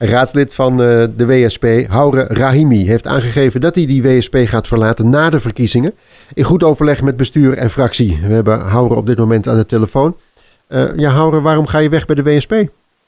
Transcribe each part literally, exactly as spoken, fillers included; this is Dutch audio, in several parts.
Raadslid van uh, de W S P, Haure Rahimi, heeft aangegeven dat hij die W S P gaat verlaten na de verkiezingen. In goed overleg met bestuur en fractie. We hebben Haure op dit moment aan de telefoon. Uh, ja, Haure, waarom ga je weg bij de W S P?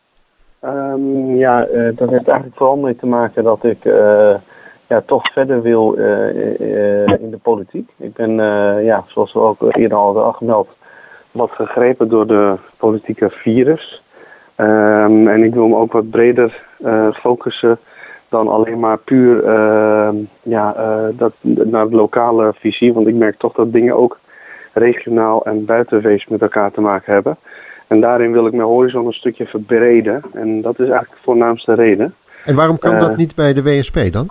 Um, ja, uh, dat heeft eigenlijk vooral mee te maken dat ik uh, ja, toch verder wil uh, uh, in de politiek. Ik ben, uh, ja, zoals we ook eerder al hadden gemeld, wat gegrepen door de politieke virus. Um, en ik wil me ook wat breder uh, focussen dan alleen maar puur uh, ja, uh, dat, naar de lokale visie. Want ik merk toch dat dingen ook regionaal en buitenwees met elkaar te maken hebben. En daarin wil ik mijn horizon een stukje verbreden. En dat is eigenlijk de voornaamste reden. En waarom kan uh, dat niet bij de W S P dan?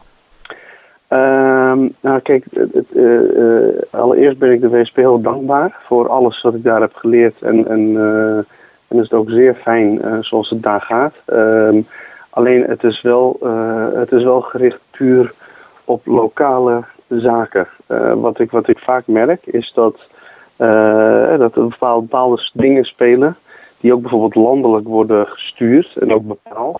Uh, nou kijk, het, het, uh, uh, allereerst ben ik de W S P heel dankbaar voor alles wat ik daar heb geleerd. En, en, uh, en is het ook zeer fijn uh, zoals het daar gaat. Uh, alleen het is, wel, uh, het is wel gericht puur op lokale zaken. Uh, wat, ik, wat ik vaak merk is dat, uh, dat er bepaalde, bepaalde dingen spelen die ook bijvoorbeeld landelijk worden gestuurd en ook bepaald.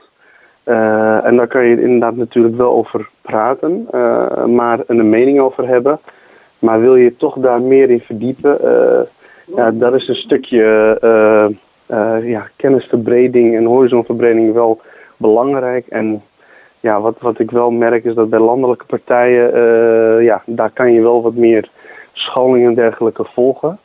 Uh, en daar kan je inderdaad natuurlijk wel over praten, uh, maar een mening over hebben. Maar wil je toch daar meer in verdiepen, uh, ja, dat is een stukje uh, uh, ja, kennisverbreding en horizonverbreding wel belangrijk. En ja, wat, wat ik wel merk is dat bij landelijke partijen, uh, ja, daar kan je wel wat meer scholing en dergelijke volgen.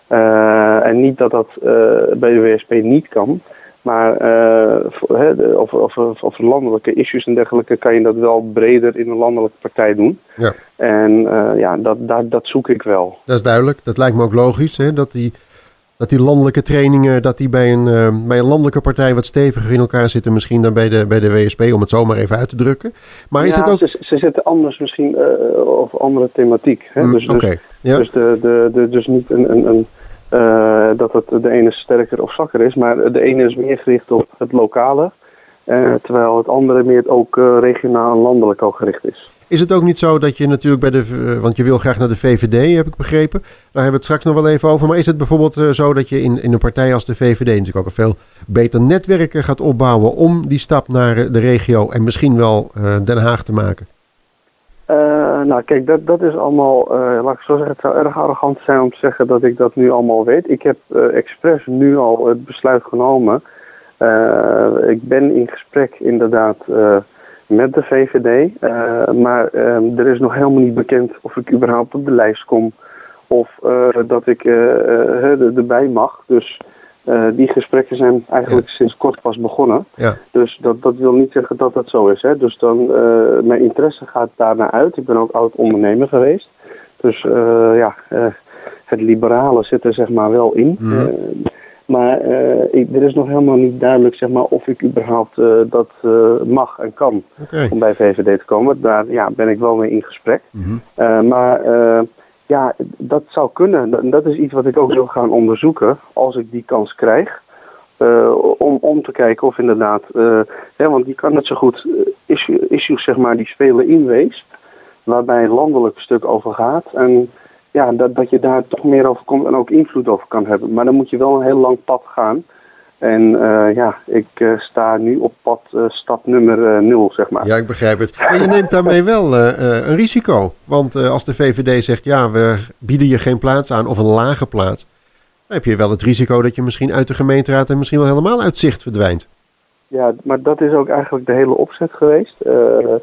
Uh, en niet dat dat uh, bij de W S P niet kan. Maar uh, he, over, over, over landelijke issues en dergelijke kan je dat wel breder in een landelijke partij doen. Ja. En uh, ja, dat, dat, dat zoek ik wel. Dat is duidelijk. Dat lijkt me ook logisch. Hè? Dat, die, dat die landelijke trainingen, dat die bij een, uh, bij een landelijke partij wat steviger in elkaar zitten misschien dan bij de, bij de W S P, om het zo maar even uit te drukken. Maar is ja, het ook... ze, ze zitten anders misschien uh, over andere thematiek. Hè? Mm, dus, okay. dus, ja. dus, de, de, de, dus niet een... een, een Uh, dat het de ene sterker of zwakker is, maar de ene is meer gericht op het lokale, uh, terwijl het andere meer ook uh, regionaal en landelijk al gericht is. Is het ook niet zo dat je natuurlijk bij de, uh, want je wil graag naar de V V D, heb ik begrepen, daar hebben we het straks nog wel even over, maar is het bijvoorbeeld uh, zo dat je in, in een partij als de V V D natuurlijk ook een veel beter netwerken gaat opbouwen om die stap naar uh, de regio en misschien wel uh, Den Haag te maken? Uh, nou kijk, dat, dat is allemaal, uh, laat ik zo zeggen, het zou erg arrogant zijn om te zeggen dat ik dat nu allemaal weet. Ik heb uh, expres nu al het besluit genomen. Uh, ik ben in gesprek inderdaad uh, met de V V D, uh, maar uh, er is nog helemaal niet bekend of ik überhaupt op de lijst kom of uh, dat ik uh, uh, erbij mag. Dus uh, die gesprekken zijn eigenlijk ja. sinds kort pas begonnen. Ja. Dus dat, dat wil niet zeggen dat dat zo is. Hè. Dus dan, uh, mijn interesse gaat daarna uit. Ik ben ook oud ondernemer geweest. Dus uh, ja, uh, het liberale zit er zeg maar wel in. Mm. Uh, maar uh, ik, er is nog helemaal niet duidelijk zeg maar, of ik überhaupt uh, dat uh, mag en kan okay. om bij V V D te komen. Daar ja, ben ik wel mee in gesprek. Mm-hmm. Uh, maar... Uh, Ja, dat zou kunnen. Dat is iets wat ik ook wil gaan onderzoeken als ik die kans krijg. Uh, om, om te kijken of inderdaad... Uh, hè, want die kan net zo goed uh, issue, issues zeg maar, die spelen in Wees. Waarbij een landelijk stuk over gaat. En ja, dat, dat je daar toch meer over komt en ook invloed over kan hebben. Maar dan moet je wel een heel lang pad gaan. En uh, ja, ik uh, sta nu op pad uh, stap nummer uh, nul, zeg maar. Ja, ik begrijp het. En je neemt daarmee wel uh, uh, een risico. Want uh, als de V V D zegt, ja, we bieden je geen plaats aan of een lage plaats, dan heb je wel het risico dat je misschien uit de gemeenteraad en misschien wel helemaal uit zicht verdwijnt. Ja, maar dat is ook eigenlijk de hele opzet geweest. Uh,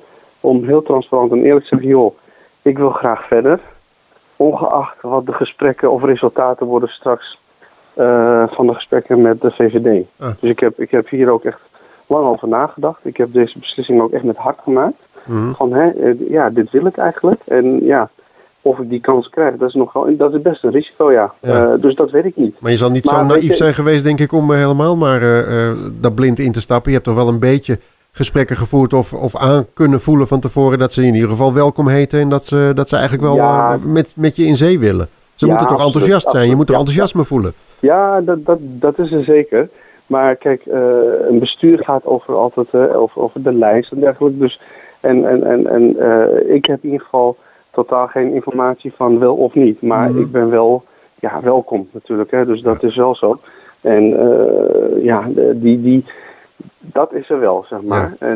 om heel transparant en eerlijk te zeggen, joh, ik wil graag verder. Ongeacht wat de gesprekken of resultaten worden straks Uh, van de gesprekken met de V V D. Ah. Dus ik heb, ik heb hier ook echt lang over nagedacht. Ik heb deze beslissing ook echt met hart gemaakt. Mm-hmm. Van, hè, uh, ja, dit wil ik eigenlijk. En ja, of ik die kans krijg, dat is nogal, dat is best een risico, ja. ja. Uh, dus dat weet ik niet. Maar je zal niet maar, zo naïef je, zijn geweest, denk ik, om uh, helemaal maar uh, uh, dat blind in te stappen. Je hebt toch wel een beetje gesprekken gevoerd of, of aan kunnen voelen van tevoren dat ze in ieder geval welkom heten en dat ze, dat ze eigenlijk wel ja. uh, met, met je in zee willen. Ze ja, moeten toch absoluut, enthousiast zijn? Absoluut, je moet er ja, enthousiasme voelen. Ja, dat, dat, dat is er zeker. Maar kijk, uh, een bestuur gaat over altijd uh, over, over de lijst en dergelijke. Dus, en en, en, en uh, ik heb in ieder geval totaal geen informatie van wel of niet. Maar mm. ik ben wel ja, welkom natuurlijk. Hè, dus dat ja. is wel zo. En uh, ja, die, die, Dat is er wel, zeg maar. Ja. En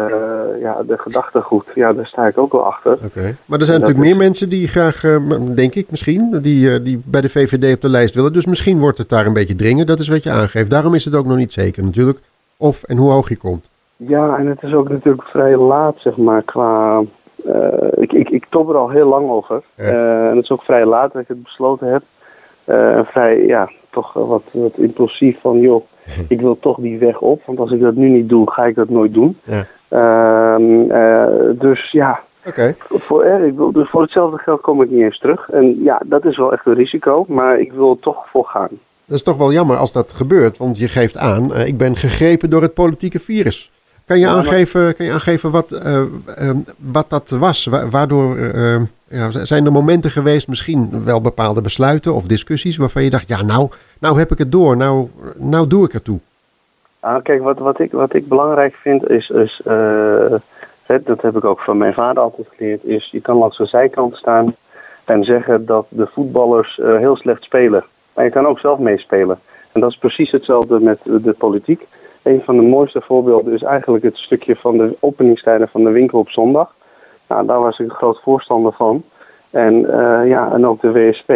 uh, ja, de gedachtegoed, ja, daar sta ik ook wel achter. Okay. Maar er zijn natuurlijk is... meer mensen die graag, uh, denk ik misschien, die, uh, die bij de V V D op de lijst willen. Dus misschien wordt het daar een beetje dringen. Dat is wat je aangeeft. Daarom is het ook nog niet zeker natuurlijk. Of en hoe hoog je komt. Ja, en het is ook natuurlijk vrij laat, zeg maar, qua... Uh, ik, ik, ik top er al heel lang over. Ja. Uh, en het is ook vrij laat dat ik het besloten heb. Uh, vrij, ja, toch wat, wat impulsief van, joh, ik wil toch die weg op. Want als ik dat nu niet doe, ga ik dat nooit doen. Ja. Uh, uh, dus ja, okay. voor, uh, ik wil, dus voor hetzelfde geld kom ik niet eens terug. En ja, dat is wel echt een risico, maar ik wil er toch voor gaan. Dat is toch wel jammer als dat gebeurt, want je geeft aan, uh, ik ben gegrepen door het politieke virus. Kan je, ja, aangeven, maar... kan je aangeven wat, uh, uh, wat dat was? Wa- waardoor uh, ja, zijn er momenten geweest, misschien wel bepaalde besluiten of discussies, waarvan je dacht, ja, nou, nou heb ik het door, nou, nou doe ik het toe. Ah, kijk, wat, wat, ik, wat ik belangrijk vind is, is uh, het, dat heb ik ook van mijn vader altijd geleerd, is je kan langs de zijkant staan en zeggen dat de voetballers uh, heel slecht spelen. Maar je kan ook zelf meespelen. En dat is precies hetzelfde met de politiek. Een van de mooiste voorbeelden is eigenlijk het stukje van de openingstijden van de winkel op zondag. Nou, daar was ik een groot voorstander van. En, uh, ja, en ook de W S P.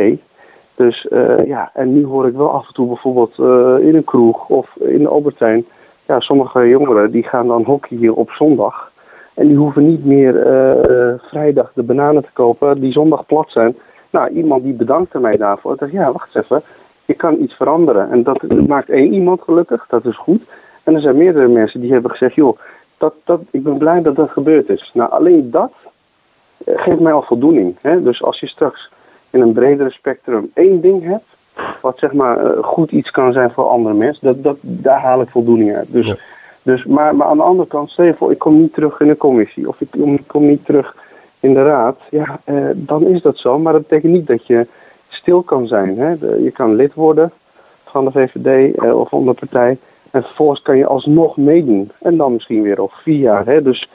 Dus uh, ja, en nu hoor ik wel af en toe bijvoorbeeld uh, in een kroeg of in de Albertijn. Ja, sommige jongeren die gaan dan hockeyen op zondag. En die hoeven niet meer uh, uh, vrijdag de bananen te kopen die zondag plat zijn. Nou, iemand die bedankte mij daarvoor. Ik dacht, ja, wacht eens even. Je kan iets veranderen. En dat maakt één iemand gelukkig, dat is goed. En er zijn meerdere mensen die hebben gezegd, joh, dat, dat, ik ben blij dat dat gebeurd is. Nou, alleen dat uh, geeft mij al voldoening. Hè? Dus als je straks in een bredere spectrum één ding hebt, wat zeg maar uh, goed iets kan zijn voor andere mensen, dat, dat, daar haal ik voldoening uit. Dus, ja. dus, maar, maar aan de andere kant, stel je voor, ik kom niet terug in de commissie, of ik kom, ik kom niet terug in de raad, ja, uh, dan is dat zo. Maar dat betekent niet dat je stil kan zijn. Hè? De, je kan lid worden van de V V D uh, of van de partij. En vervolgens kan je alsnog meedoen. En dan misschien weer over vier jaar. Hè? Dus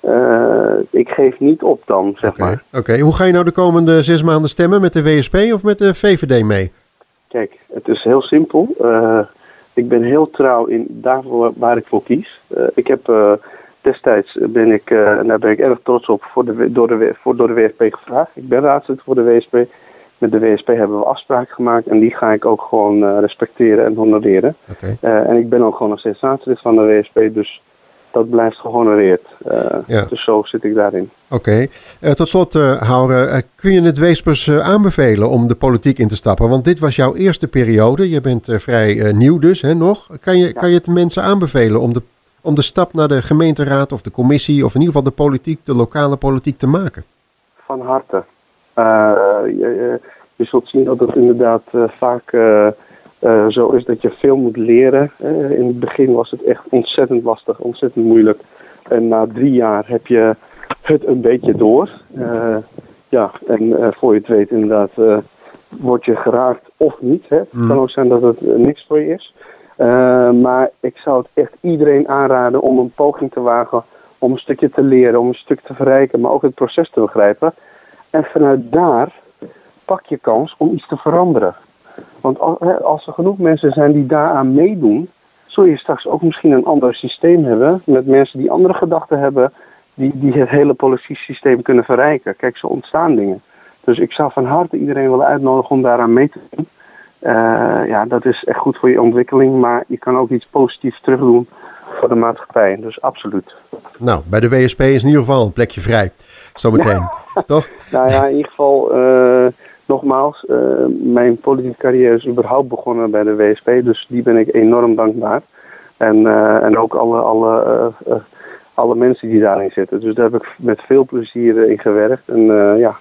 uh, ik geef niet op dan, zeg okay. maar. Oké, okay. Hoe ga je nou de komende zes maanden stemmen? Met de W S P of met de V V D mee? Kijk, het is heel simpel. Uh, ik ben heel trouw in daarvoor waar ik voor kies. Uh, ik heb uh, destijds, ben ik, uh, en daar ben ik erg trots op, voor de, door, de, voor, door de W S P gevraagd. Ik ben raadslid voor de W S P. Met de W S P hebben we afspraken gemaakt en die ga ik ook gewoon uh, respecteren en honoreren. Okay. Uh, en ik ben ook gewoon nog steeds raadslid van de W S P, dus dat blijft gehonoreerd. Uh, ja. Dus zo zit ik daarin. Oké. Okay. Uh, tot slot, uh, Haure, uh, kun je het Weespers uh, aanbevelen om de politiek in te stappen? Want dit was jouw eerste periode. Je bent uh, vrij uh, nieuw dus, hè, nog. Kan je, ja. kan je het mensen aanbevelen om de, om de stap naar de gemeenteraad of de commissie of in ieder geval de politiek, de lokale politiek te maken? Van harte. Uh, je, je zult zien dat het inderdaad uh, vaak uh, uh, zo is dat je veel moet leren. Uh, in het begin was het echt ontzettend lastig, ontzettend moeilijk. En na drie jaar heb je het een beetje door. Uh, ja, en uh, voor je het weet inderdaad uh, word je geraakt of niet. Hè. Het mm. kan ook zijn dat het uh, niks voor je is. Uh, maar ik zou het echt iedereen aanraden om een poging te wagen, om een stukje te leren, om een stuk te verrijken, maar ook het proces te begrijpen. En vanuit daar pak je kans om iets te veranderen. Want als er genoeg mensen zijn die daaraan meedoen, zul je straks ook misschien een ander systeem hebben met mensen die andere gedachten hebben, die, die het hele politiek systeem kunnen verrijken. Kijk, zo ontstaan dingen. Dus ik zou van harte iedereen willen uitnodigen om daaraan mee te doen. Uh, ja, dat is echt goed voor je ontwikkeling, maar je kan ook iets positiefs terugdoen voor de maatschappij. Dus absoluut. Nou, bij de W S P is in ieder geval een plekje vrij. Zometeen, ja. Toch? Nou ja, in ieder geval, uh, nogmaals, uh, mijn politieke carrière is überhaupt begonnen bij de W S P, dus die ben ik enorm dankbaar. En, uh, en ook alle, alle, uh, uh, alle mensen die daarin zitten. Dus daar heb ik met veel plezier in gewerkt. En uh, ja,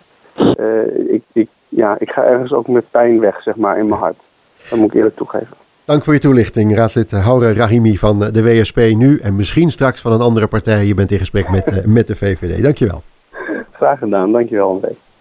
uh, ik, ik, ja, ik ga ergens ook met pijn weg, zeg maar, in mijn hart. Dat moet ik eerlijk toegeven. Dank voor je toelichting, raadslid Haure Rahimi van de W S P nu en misschien straks van een andere partij. Je bent in gesprek met, met de V V D. Dankjewel. Graag gedaan, dankjewel André.